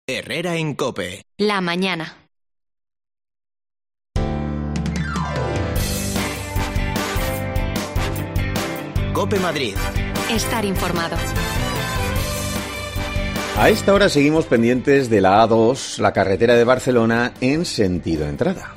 Herrera en COPE. La mañana. COPE Madrid. Estar informado. A esta hora seguimos pendientes de la A2, la carretera de Barcelona, en sentido entrada.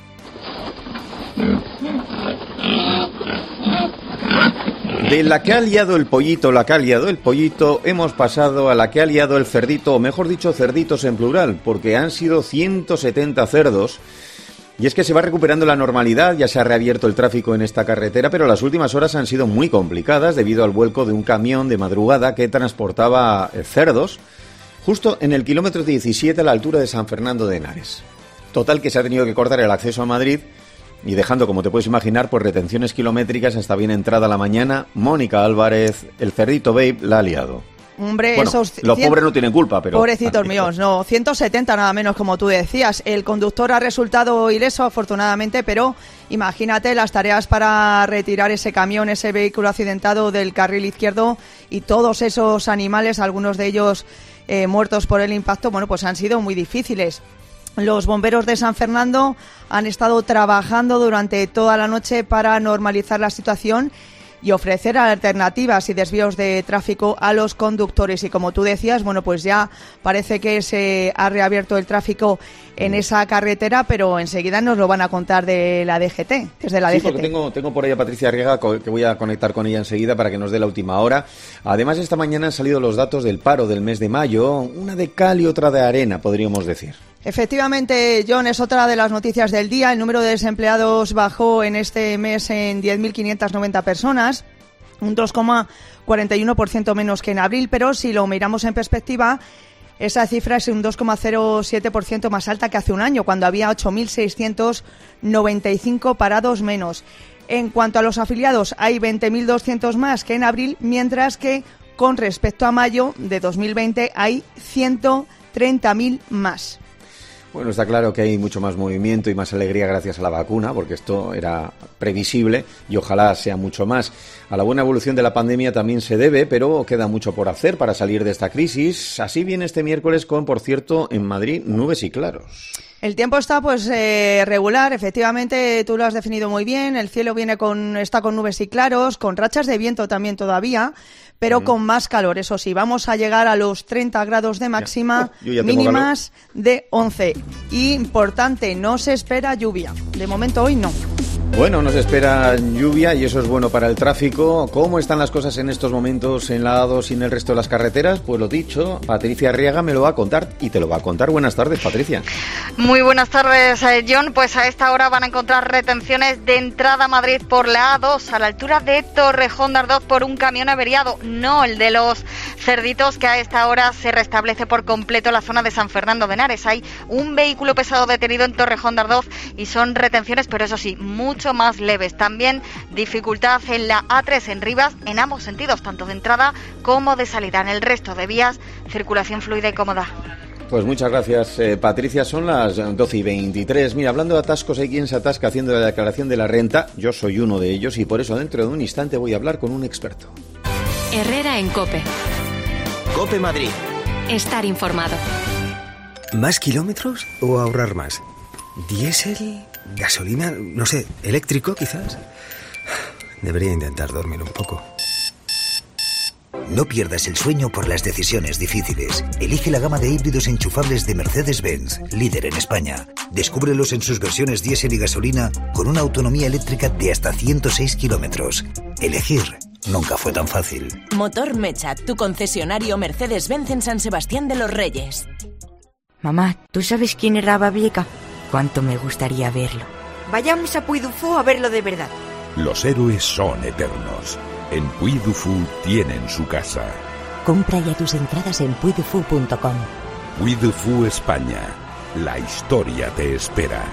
De la que ha liado el pollito, hemos pasado a la que ha liado el cerdito, o mejor dicho, cerditos en plural, porque han sido 170 cerdos. Y es que se va recuperando la normalidad, ya se ha reabierto el tráfico en esta carretera, pero las últimas horas han sido muy complicadas debido al vuelco de un camión de madrugada que transportaba cerdos justo en el kilómetro 17 a la altura de San Fernando de Henares. Total que se ha tenido que cortar el acceso a Madrid y dejando, como te puedes imaginar, por retenciones kilométricas hasta bien entrada la mañana. Mónica Álvarez, el cerdito Babe, la ha liado. Hombre, bueno, esos los pobres no tienen culpa, pero... Pobrecitos míos, no, 170 nada menos, como tú decías. El conductor ha resultado ileso, afortunadamente, pero imagínate las tareas para retirar ese camión, ese vehículo accidentado del carril izquierdo y todos esos animales, algunos de ellos muertos por el impacto, bueno, pues han sido muy difíciles. Los bomberos de San Fernando han estado trabajando durante toda la noche para normalizar la situación y ofrecer alternativas y desvíos de tráfico a los conductores. Y como tú decías, bueno, pues ya parece que se ha reabierto el tráfico en esa carretera, pero enseguida nos lo van a contar de la DGT, desde la DGT. Sí, porque tengo por ahí a Patricia Arriaga, que voy a conectar con ella enseguida para que nos dé la última hora. Además, esta mañana han salido los datos del paro del mes de mayo, una de cal y otra de arena, podríamos decir. Efectivamente, John, es otra de las noticias del día. El número de desempleados bajó en este mes en 10.590 personas, un 2,41% menos que en abril, pero si lo miramos en perspectiva, esa cifra es un 2,07% más alta que hace un año, cuando había 8.695 parados menos. En cuanto a los afiliados, hay 20.200 más que en abril, mientras que con respecto a mayo de 2020 hay 130.000 más. Bueno, está claro que hay mucho más movimiento y más alegría gracias a la vacuna, porque esto era previsible y ojalá sea mucho más. A la buena evolución de la pandemia también se debe, pero queda mucho por hacer para salir de esta crisis. Así viene este miércoles con, por cierto, en Madrid, nubes y claros. El tiempo está pues regular, efectivamente tú lo has definido muy bien, el cielo está con nubes y claros, con rachas de viento también todavía, pero con más calor, eso sí, vamos a llegar a los 30 grados de máxima, mínimas de 11. Y importante, no se espera lluvia, de momento hoy no. Bueno, nos espera lluvia y eso es bueno para el tráfico. ¿Cómo están las cosas en estos momentos en la A2 y en el resto de las carreteras? Pues lo dicho, Patricia Arriaga me lo va a contar y te lo va a contar. Buenas tardes, Patricia. Muy buenas tardes, John. Pues a esta hora van a encontrar retenciones de entrada a Madrid por la A2 a la altura de Torrejón de Ardoz por un camión averiado, no el de los cerditos, que a esta hora se restablece por completo la zona de San Fernando de Henares. Hay un vehículo pesado detenido en Torrejón de Ardoz y son retenciones, pero eso sí, mucho más leves. También dificultad en la A3 en Rivas en ambos sentidos, tanto de entrada como de salida. En el resto de vías, circulación fluida y cómoda. Pues muchas gracias, Patricia. Son las 12:23. Mira, hablando de atascos, hay quien se atasca haciendo la declaración de la renta. Yo soy uno de ellos y por eso dentro de un instante voy a hablar con un experto. Herrera en COPE. COPE Madrid. Estar informado. ¿Más kilómetros o ahorrar más? ¿Diésel? ¿Gasolina? No sé, ¿eléctrico quizás? Debería intentar dormir un poco. No pierdas el sueño por las decisiones difíciles. Elige la gama de híbridos enchufables de Mercedes-Benz, líder en España. Descúbrelos en sus versiones diésel y gasolina con una autonomía eléctrica de hasta 106 kilómetros. Elegir nunca fue tan fácil. Motor Mecha, tu concesionario Mercedes-Benz en San Sebastián de los Reyes. Mamá, ¿tú sabes quién era Babieca? Cuánto me gustaría verlo. Vayamos a Puy du Fou a verlo de verdad. Los héroes son eternos. En Puy du Fou tienen su casa. Compra ya tus entradas en puydufou.com. Puy du Fou España. La historia te espera.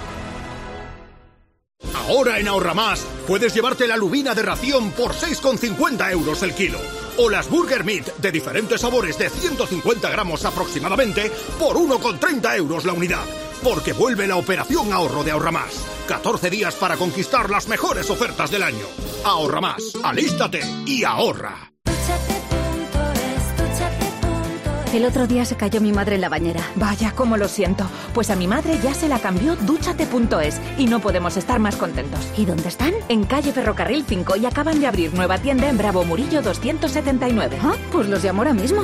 Ahora en Ahorra Más puedes llevarte la lubina de ración por 6,50 euros el kilo. O las Burger Meat de diferentes sabores de 150 gramos aproximadamente por 1,30 euros la unidad. Porque vuelve la operación ahorro de Ahorra Más. 14 días para conquistar las mejores ofertas del año. Ahorra Más, alístate y ahorra. El otro día se cayó mi madre en la bañera. Vaya, cómo lo siento. Pues a mi madre ya se la cambió Dúchate.es y no podemos estar más contentos. ¿Y dónde están? En calle Ferrocarril 5 y acaban de abrir nueva tienda en Bravo Murillo 279. Ah, pues los llamo ahora mismo.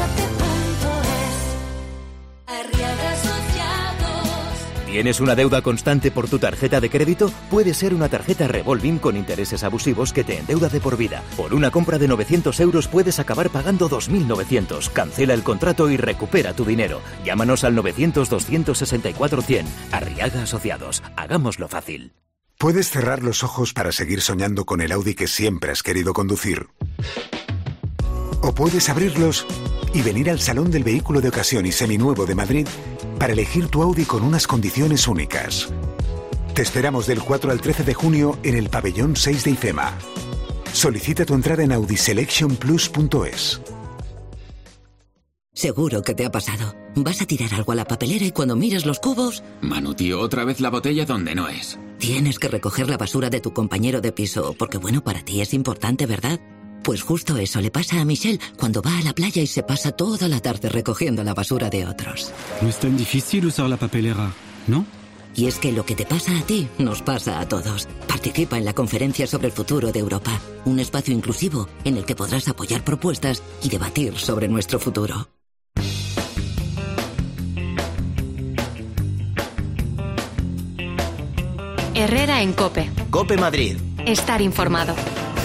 ¿Tienes una deuda constante por tu tarjeta de crédito? Puede ser una tarjeta revolving con intereses abusivos que te endeuda de por vida. Por una compra de 900 euros puedes acabar pagando 2.900. Cancela el contrato y recupera tu dinero. Llámanos al 900-264-100. Arriaga Asociados. Hagámoslo fácil. Puedes cerrar los ojos para seguir soñando con el Audi que siempre has querido conducir. O puedes abrirlos y venir al Salón del Vehículo de Ocasión y Seminuevo de Madrid para elegir tu Audi con unas condiciones únicas. Te esperamos del 4 al 13 de junio en el pabellón 6 de IFEMA. Solicita tu entrada en audiselectionplus.es. Seguro que te ha pasado. Vas a tirar algo a la papelera y cuando miras los cubos... Manu, tío, otra vez la botella donde no es. Tienes que recoger la basura de tu compañero de piso, porque bueno, para ti es importante, ¿verdad? Pues justo eso le pasa a Michelle cuando va a la playa y se pasa toda la tarde recogiendo la basura de otros. No es tan difícil usar la papelera, ¿no? Y es que lo que te pasa a ti nos pasa a todos. Participa en la conferencia sobre el futuro de Europa, un espacio inclusivo en el que podrás apoyar propuestas y debatir sobre nuestro futuro. Herrera en COPE. COPE Madrid. Estar informado.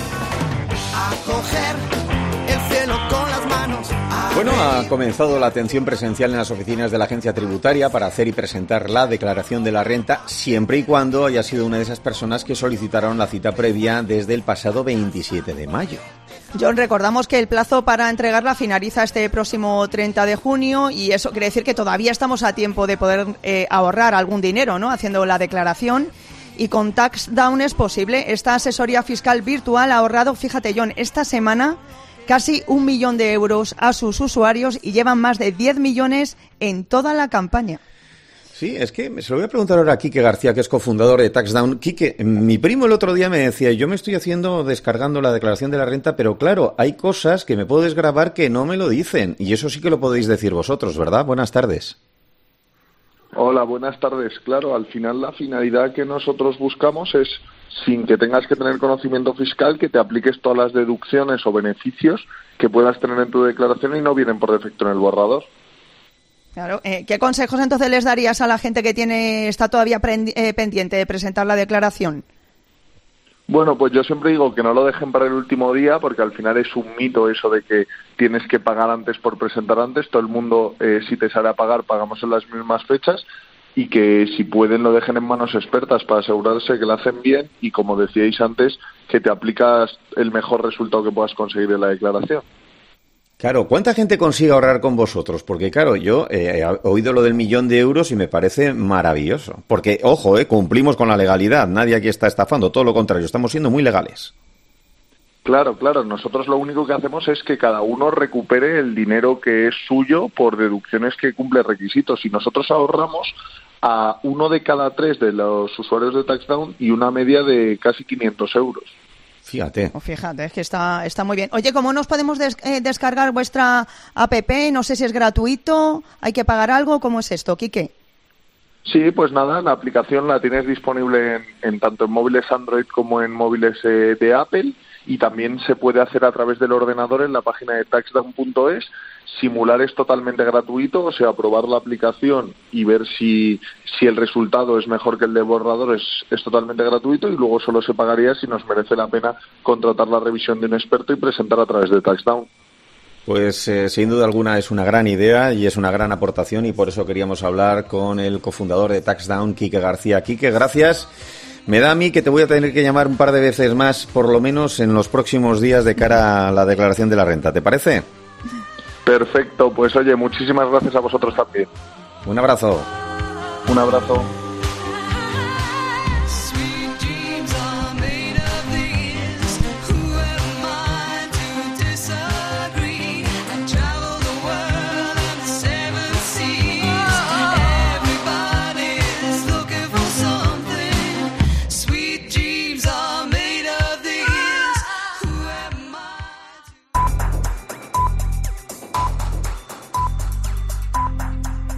A coger el cielo con las manos. Bueno, ha comenzado la atención presencial en las oficinas de la agencia tributaria para hacer y presentar la declaración de la renta, siempre y cuando haya sido una de esas personas que solicitaron la cita previa desde el pasado 27 de mayo. John, recordamos que el plazo para entregarla finaliza este próximo 30 de junio y eso quiere decir que todavía estamos a tiempo de poder ahorrar algún dinero, ¿no?, haciendo la declaración. Y con TaxDown es posible. Esta asesoría fiscal virtual ha ahorrado, fíjate, John, esta semana casi 1 millón de euros a sus usuarios y llevan más de 10 millones en toda la campaña. Sí, es que se lo voy a preguntar ahora a Quique García, que es cofundador de TaxDown. Quique, mi primo el otro día me decía, yo me estoy descargando la declaración de la renta, pero claro, hay cosas que me puedo desgravar que no me lo dicen. Y eso sí que lo podéis decir vosotros, ¿verdad? Buenas tardes. Hola, buenas tardes. Claro, al final la finalidad que nosotros buscamos es, sin que tengas que tener conocimiento fiscal, que te apliques todas las deducciones o beneficios que puedas tener en tu declaración y no vienen por defecto en el borrador. Claro. ¿Qué consejos entonces les darías a la gente que está todavía pendiente de presentar la declaración? Bueno, pues yo siempre digo que no lo dejen para el último día, porque al final es un mito eso de que tienes que pagar antes por presentar antes. Todo el mundo, si te sale a pagar, pagamos en las mismas fechas, y que si pueden lo dejen en manos expertas para asegurarse que lo hacen bien y, como decíais antes, que te aplicas el mejor resultado que puedas conseguir en la declaración. Claro, ¿cuánta gente consigue ahorrar con vosotros? Porque, claro, yo he oído lo del 1 millón de euros y me parece maravilloso. Porque, ojo, cumplimos con la legalidad. Nadie aquí está estafando, todo lo contrario, estamos siendo muy legales. Claro. Nosotros lo único que hacemos es que cada uno recupere el dinero que es suyo por deducciones que cumple requisitos. Y nosotros ahorramos a 1 de cada 3 de los usuarios de TaxDown y una media de casi 500 euros. Fíjate. Fíjate, es que está muy bien. Oye, ¿cómo nos podemos descargar vuestra app? No sé si es gratuito, ¿hay que pagar algo? ¿Cómo es esto, Quique? Sí, pues nada, la aplicación la tienes disponible en tanto en móviles Android como en móviles de Apple, y también se puede hacer a través del ordenador en la página de taxdown.es. Simular es totalmente gratuito, o sea, probar la aplicación y ver si el resultado es mejor que el del borrador es totalmente gratuito, y luego solo se pagaría si nos merece la pena contratar la revisión de un experto y presentar a través de TaxDown. Pues sin duda alguna es una gran idea y es una gran aportación, y por eso queríamos hablar con el cofundador de TaxDown, Quique García. Quique, gracias. Me da a mí que te voy a tener que llamar un par de veces más, por lo menos en los próximos días, de cara a la declaración de la renta. ¿Te parece? Perfecto, pues oye, muchísimas gracias a vosotros también. Un abrazo. Un abrazo.